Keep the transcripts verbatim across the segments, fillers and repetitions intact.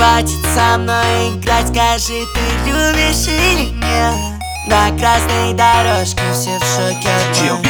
Хватит со мной играть, скажи, ты любишь или нет? На красной дорожке все в шоке от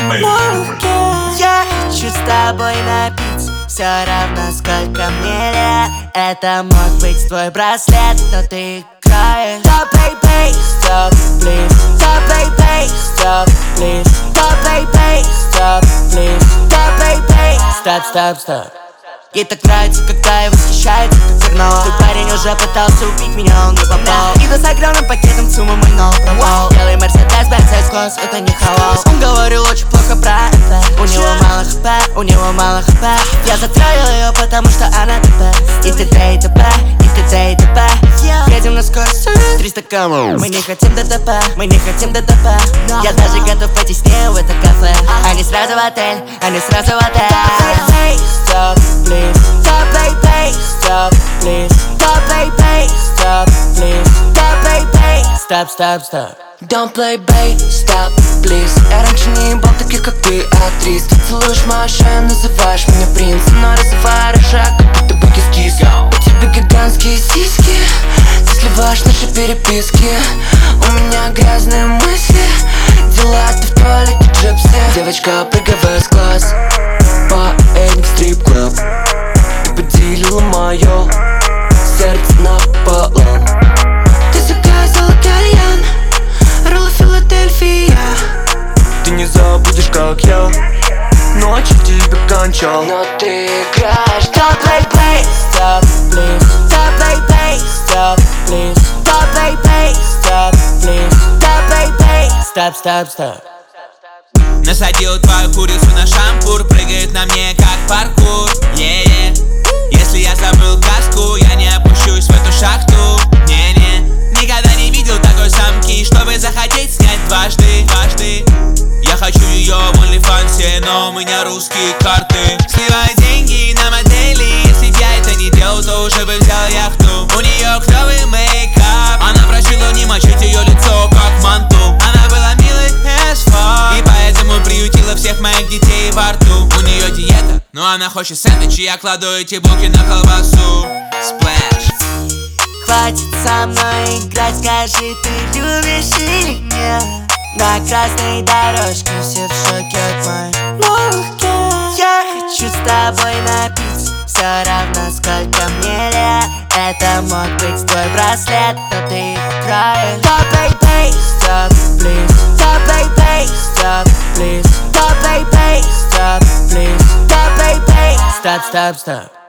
моей. Я хочу с тобой напиться, все равно сколько мне лет. Это мог быть твой браслет, но ты играешь. Stop, baby, stop, please. Stop, baby, stop, please. Stop, baby, stop, please. Stop, baby, stop, stop, stop. Ей так нравится, когда я восхищается, как карнавал. Твой парень уже пытался убить меня, он не попал. И с огромным пакетом суммы мой новый провал. Белый Мерседес, Бенц, S-класс, это не халал. Он говорил очень плохо про это. У него мало хп, у него мало хп. Я затравил ее, потому что она ТП. И т.д. и т.п, и т.д. и т.п. Едем на скорость триста км. Мы не хотим ДТП, мы не хотим ДТП. Я даже готов пойти с ней в это кафе. Они сразу в отель, они сразу в отель. Stop, please. Stop, baby, stop, please. Stop, baby, stop, please. Stop, baby, stop, stop, stop. Don't play, babe, stop, please. Я раньше не ебал таких, как ты, актрис. Ты целуешь мою шею, называешь меня принцем, но развивай рожак, как будто бы кис-кис. У тебя гигантские сиськи, ты сливаешь наши переписки. У меня грязные мысли, дела ты в туалете джипси. Девочка, прыгай в класс, поедем в стрип-клуб. Ты поделила мое сердце напополам. Ты заказала кальян, роллы Филадельфия. Ты не забудешь, как я ночью в тебе кончал. Но ты играешь. Stop, baby, stop, please. Stop, baby, stop, please. Stop, baby, stop, please. Stop, baby, stop, stop, stop. Насадил твою курицу на шампур, прыгает на мне как паркур. Yeah, yeah. Если я забыл каску, я не опущусь в эту шахту. Не-не, никогда не видел такой самки, чтобы захотеть снять дважды, дважды. Я хочу ее в OnlyFans, но у меня русские карты. Сливай деньги на модели, если б я это не делал, то уже бы взял яхту. У нее клевый мейкап, она просила не мочить ее лицо, как манту. Она была милой as fuck, и поэтому приютила всех моих детей во рту. У нее диета, но она хочет сэндвич, и я кладу эти булки на колбасу. Splash. Хватит со мной играть, скажи, ты любишь или нет? На красной дорожке все в шоке от моей музыки. Я хочу с тобой напиться, все равно сколько мне лет. Это мог быть твой браслет, но ты играешь. Stop, baby, stop, please. Stop, baby, stop, please. Stop, baby, stop, please. Stop, baby, stop, stop, stop.